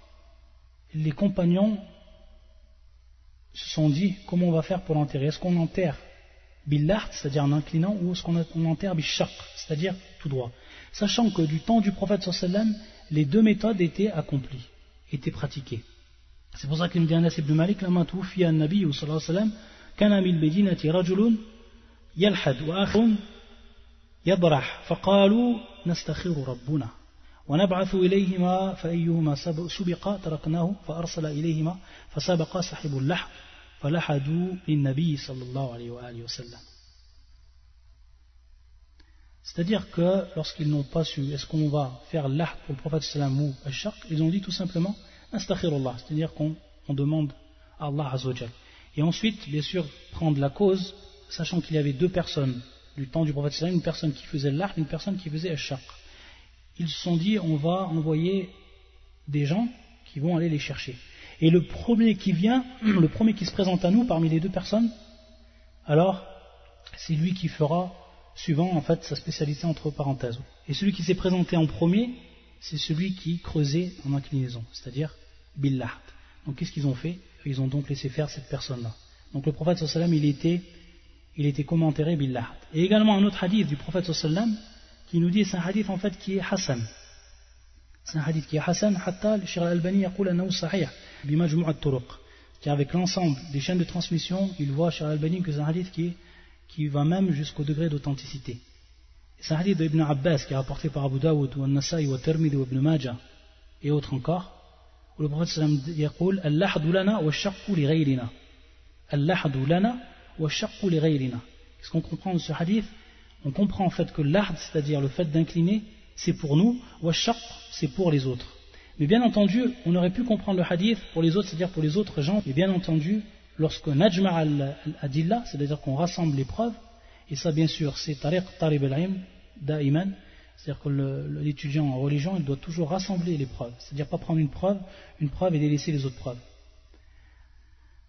les compagnons se sont dit comment on va faire pour l'enterrer. Est-ce qu'on enterre bil-lahd, c'est-à-dire en inclinant, ou est-ce qu'on enterre bil-shaq, c'est-à-dire tout droit? Sachant que du temps du prophète sallam, les deux méthodes étaient accomplies, étaient pratiquées. C'est pour ça qu'il me dit Anas ibn Malik, lama tuwfiya an-nabiy sallallahu alayhi wa sallam, kana min al-madinati rajulun yalhad wa akhun yabrah, faqalu nastakhiru rabbuna wa nab'athu ilayhima fa ayyuhuma subiqa taraknahu fa arsala ilayhima fa sabaqa sahibul lahd fa lahadu lin-nabiy sallallahu alayhi wa alihi wa sallam. C'est-à-dire que lorsqu'ils n'ont pas su, est-ce qu'on va faire l'ahd pour le prophète sallam ou al-shaq, ils ont dit tout simplement astaghfirullah, c'est-à-dire qu'on on demande à Allah Azzawajal. Et ensuite, bien sûr, prendre la cause, sachant qu'il y avait deux personnes du temps du prophète sallam, une personne qui faisait l'ahd, une personne qui faisait al-shaq. Ils se sont dit, on va envoyer des gens qui vont aller les chercher. Et le premier qui vient, le premier qui se présente à nous parmi les deux personnes, alors c'est lui qui fera suivant en fait sa spécialité entre parenthèses. Et celui qui s'est présenté en premier, c'est celui qui creusait en inclinaison, c'est-à-dire bil-lahd. Donc qu'est-ce qu'ils ont fait? Ils ont donc laissé faire cette personne-là. Donc le prophète sallam il était, il était comment enterré bil-lahd. Et également un autre hadith du prophète sallam qui nous dit, c'est un hadith en fait qui est hasan. C'est un hadith qui est hasan, hatta le Cheikh al-Albani yaqul annahu sahih bi majmu' at-turuq. Car avec l'ensemble des chaînes de transmission, il voit Cheikh al-Albani que c'est un hadith qui est qui va même jusqu'au degré d'authenticité. C'est un hadith d'Ibn Abbas qui est rapporté par Abu Dawud, ou An-Nasai, ou Tirmidhi, ou Ibn Majah, et autres encore, où le prophète sallam dit Al-lahdu lana wa shaqqu li ghayrina. Al-lahdu lana wa shaqqu li ghayrina. Qu'est-ce qu'on comprend de ce hadith? On comprend en fait que l'ahd, c'est-à-dire le fait d'incliner, c'est pour nous, wa shaqq, c'est pour les autres. Mais bien entendu, on aurait pu comprendre le hadith pour les autres, c'est-à-dire pour les autres gens, mais bien entendu, lorsque najma al-adilla, c'est-à-dire qu'on rassemble les preuves, et ça bien sûr c'est tariq tarib al-ilm da'iman, c'est-à-dire que le, l'étudiant en religion il doit toujours rassembler les preuves, c'est-à-dire pas prendre une preuve, une preuve et délaisser les autres preuves.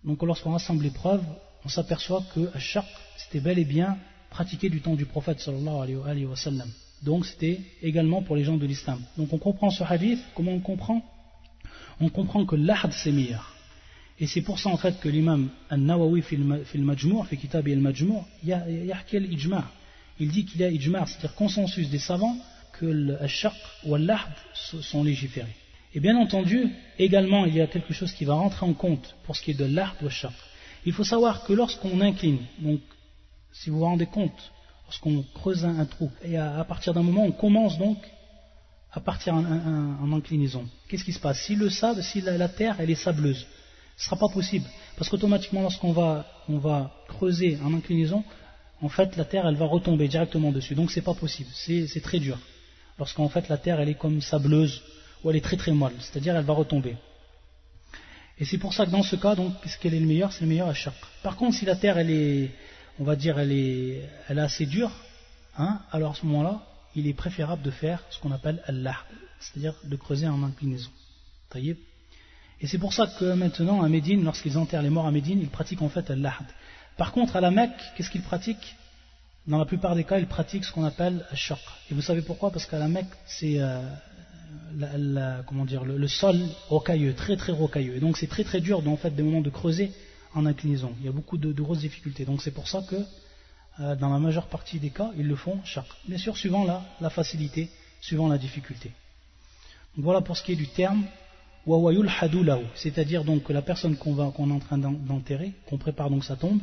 Donc lorsqu'on rassemble les preuves, on s'aperçoit que Ash-Shaq, c'était bel et bien pratiqué du temps du prophète sallallahu alayhi wa sallam. Donc c'était également pour les gens de l'islam. Donc on comprend ce hadith, comment on comprend? On comprend que l'ahd c'est meilleur. Et c'est pour ça en fait que l'imam An-Nawawi fi al-Majmou', fi kitab al-Majmou', yahki al-ijma'. Il dit qu'il y a ijma', c'est-à-dire consensus des savants, que l'ashaq ou l'ahd sont légiférés. Et bien entendu, également il y a quelque chose qui va rentrer en compte pour ce qui est de l'ahd ou l'ashaq. Il faut savoir que lorsqu'on incline, donc si vous vous rendez compte, lorsqu'on creuse un, un trou, et à, à partir d'un moment on commence donc à partir en, en, en inclinaison, qu'est-ce qui se passe? Si le sable, si la, la terre elle est sableuse, ce ne sera pas possible, parce qu'automatiquement lorsqu'on va, on va creuser en inclinaison, en fait la terre elle va retomber directement dessus, donc c'est pas possible, c'est, c'est très dur, lorsqu'en fait la terre elle est comme sableuse, ou elle est très très molle, c'est-à-dire elle va retomber. Et c'est pour ça que dans ce cas, donc, qu'est-ce qu'elle est le meilleur? C'est le meilleur ashaq. Par contre, si la terre elle est, on va dire, elle est, elle est assez dure, hein, alors à ce moment-là, il est préférable de faire ce qu'on appelle al-lahd, c'est-à-dire de creuser en inclinaison. Taïeb. Et c'est pour ça que maintenant, à Médine, lorsqu'ils enterrent les morts à Médine, ils pratiquent en fait al-lahd. Par contre, à la Mecque, qu'est-ce qu'ils pratiquent? Dans la plupart des cas, ils pratiquent ce qu'on appelle al-shaq. Et vous savez pourquoi? Parce qu'à la Mecque, c'est euh, la, la, comment dire, le, le sol rocailleux, très très rocailleux. Et donc c'est très très dur, en fait, des moments de creuser en inclinaison. Il y a beaucoup de, de grosses difficultés. Donc c'est pour ça que euh, dans la majeure partie des cas, ils le font shaq. Bien sûr, suivant la, la facilité, suivant la difficulté. Donc voilà pour ce qui est du terme. C'est-à-dire donc que la personne qu'on, va, qu'on est en train d'enterrer, qu'on prépare donc sa tombe,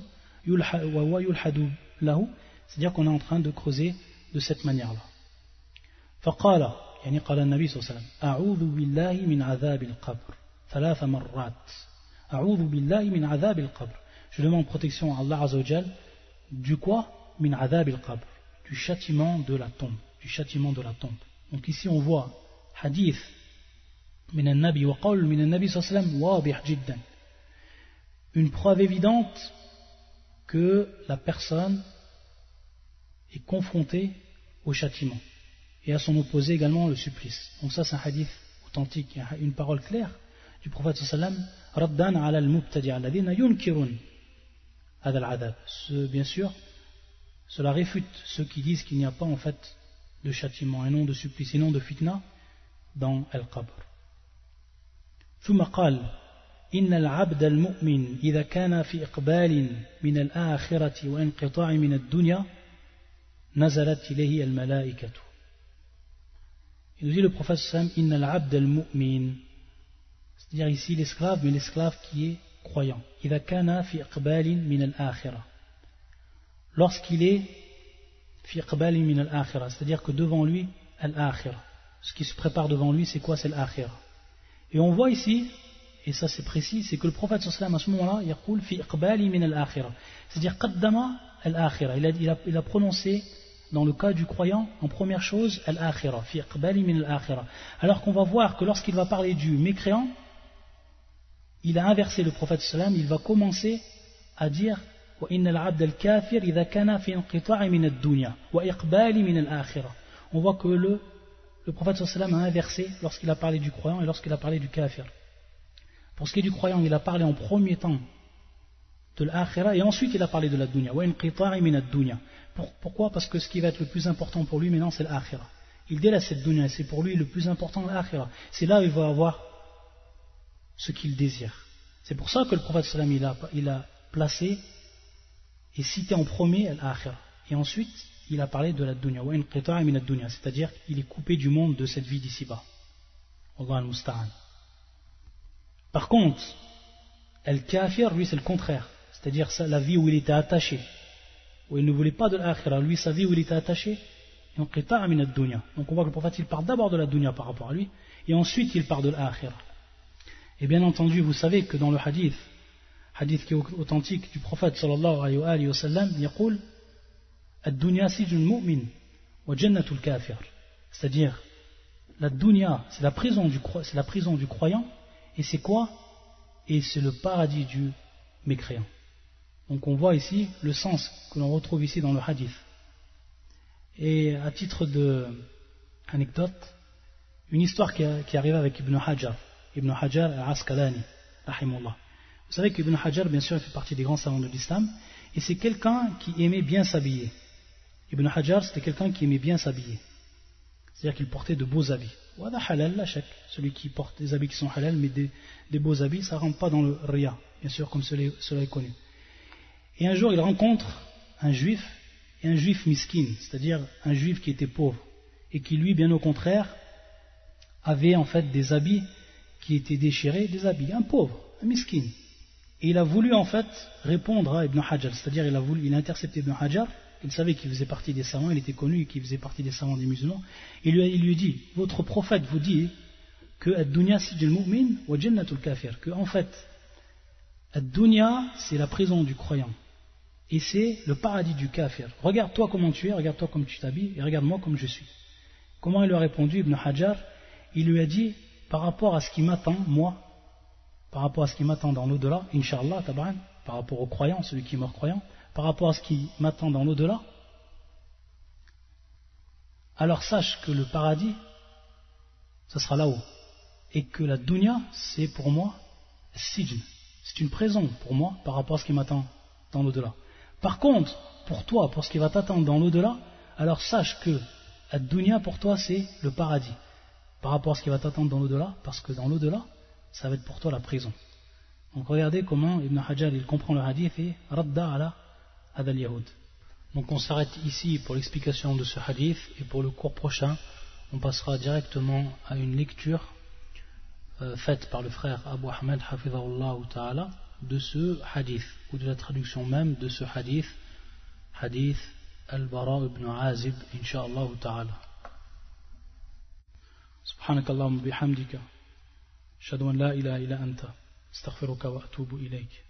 c'est-à-dire qu'on est en train de creuser de cette manière-là. فقال يعني قال النبي صلى الله عليه وسلم أعوذ بالله من عذاب القبر ثلاث مرات أعوذ بالله من عذاب القبر. Je demande protection à Allah Azza wa Jal du quoi? Min عذاب القبر, du châtiment de la tombe, du châtiment de la tombe. Donc ici on voit hadith من النبي وقول من النبي صلى الله عليه وسلم واضح جدا, une preuve évidente que la personne est confrontée au châtiment et à son opposé également le supplice. Donc ça c'est un hadith authentique, une parole claire du prophète sallallahu alayhi wa sallam, raddan ala al-mubtadi' alladhina yunkirun hadha al-adhab. Bien sûr, cela réfute ceux qui disent qu'il n'y a pas en fait de châtiment et non de supplice et non de fitna dans al-qabr. ثم قال إن العبد المؤمن إذا كان في إقبال من الآخرة وانقطاع من الدنيا نزلت إليه الملائكة. Il nous dit le prophète sallam إن العبد المؤمن, c'est-à-dire ici l'esclave, mais l'esclave qui est croyant. إذا كان في إقبال من الآخرة, lorsqu'il est في إقبال من الآخرة, c'est-à-dire que devant lui al-akhirah, ce qui se prépare devant lui c'est quoi? C'est l'akhirah. Et on voit ici, et ça c'est précis, c'est que le prophète sallallahu alayhi wa sallam à ce moment-là, yaqul fi iqbali min al-akhirah, c'est-à-dire qaddama al-akhirah, il a, il, a, il a prononcé dans le cas du croyant en première chose al-akhirah, fi iqbali min al-akhirah, alors qu'on va voir que lorsqu'il va parler du mécréant, il a inversé le prophète sallallahu alayhi wa sallam, il va commencer à dire wa inna al-abd al-kafir idha kana fi inqita'i min ad-dunya wa iqbali min al-akhirah. On voit que le Le prophète sallallahu alayhi wa sallam a inversé lorsqu'il a parlé du croyant et lorsqu'il a parlé du kafir. Pour ce qui est du croyant, il a parlé en premier temps de l'akhira et ensuite il a parlé de la dunya. Pourquoi? Parce que ce qui va être le plus important pour lui maintenant c'est l'akhira. Il délaisse cette dunya et c'est pour lui le plus important l'akhira. C'est là où il va avoir ce qu'il désire. C'est pour ça que le prophète sallallahu alayhi wa sallam il a, il a placé et cité en premier l'akhira. Et ensuite il a parlé de la dunya, c'est-à-dire qu'il est coupé du monde de cette vie d'ici-bas. Allah al-Musta'an. Par contre, al-kafir, lui c'est le contraire, c'est-à-dire la vie où il était attaché, où il ne voulait pas de l'akhira, lui sa vie où il était attaché, donc on voit que le prophète il parle d'abord de la dunya par rapport à lui, et ensuite il parle de l'akhira. Et bien entendu, vous savez que dans le hadith, hadith qui est authentique du prophète sallallahu alayhi wa sallam, il dit Ad-dunya sijnul mu'min wa jannatul kafir. C'est-à-dire, la dunya, c'est la prison du, c'est la prison du croyant, et c'est quoi? Et c'est le paradis du mécréant. Donc on voit ici le sens que l'on retrouve ici dans le hadith. Et à titre d'anecdote, une histoire qui, qui arrive avec Ibn Hajar, Ibn Hajar al-Asqalani, rahimullah. Vous savez qu'Ibn Hajar, bien sûr, il fait partie des grands savants de l'islam, et c'est quelqu'un qui aimait bien s'habiller. Ibn Hajar, c'était quelqu'un qui aimait bien s'habiller. C'est-à-dire qu'il portait de beaux habits. Wada halal la shak. Celui qui porte des habits qui sont halal, mais des, des beaux habits, ça ne rentre pas dans le riya, bien sûr, comme cela, cela est connu. Et un jour, il rencontre un juif, et un juif miskin, c'est-à-dire un juif qui était pauvre, et qui lui, bien au contraire, avait en fait des habits qui étaient déchirés, des habits, un pauvre, un miskin. Et il a voulu en fait répondre à Ibn Hajar, c'est-à-dire il a voulu, il a intercepté Ibn Hajar, il savait qu'il faisait partie des savants, il était connu et qu'il faisait partie des savants des musulmans, et il lui, il lui dit, votre prophète vous dit que ad-dunya sijil mu'min wa jannatul kafir, que en fait, ad-dunya c'est la prison du croyant, et c'est le paradis du kafir. Regarde-toi comment tu es, regarde-toi comme tu t'habilles, et regarde-moi comme je suis. Comment il lui a répondu, Ibn Hajar? Il lui a dit, par rapport à ce qui m'attend, moi, par rapport à ce qui m'attend dans l'au-delà, Inch'Allah, tabaran, par rapport au croyant, celui qui est mort croyant, par rapport à ce qui m'attend dans l'au-delà, alors sache que le paradis, ça sera là-haut. Et que la dunya, c'est pour moi, sijn, c'est une prison pour moi par rapport à ce qui m'attend dans l'au-delà. Par contre, pour toi, pour ce qui va t'attendre dans l'au-delà, alors sache que la dunya pour toi, c'est le paradis. Par rapport à ce qui va t'attendre dans l'au-delà, parce que dans l'au-delà, ça va être pour toi la prison. Donc regardez comment Ibn Hajar il comprend le hadith et radda ala adal yahoud. Donc on s'arrête ici pour l'explication de ce hadith et pour le cours prochain on passera directement à une lecture euh, faite par le frère Abu Ahmed hafidhahullah ta'ala de ce hadith ou de la traduction même de ce hadith, hadith al-Bara ibn Azib insha'Allah ta'ala. Subhanakallahumma bihamdika ashhadu an la ilaha illa anta astaghfiruka wa atubu ilayk.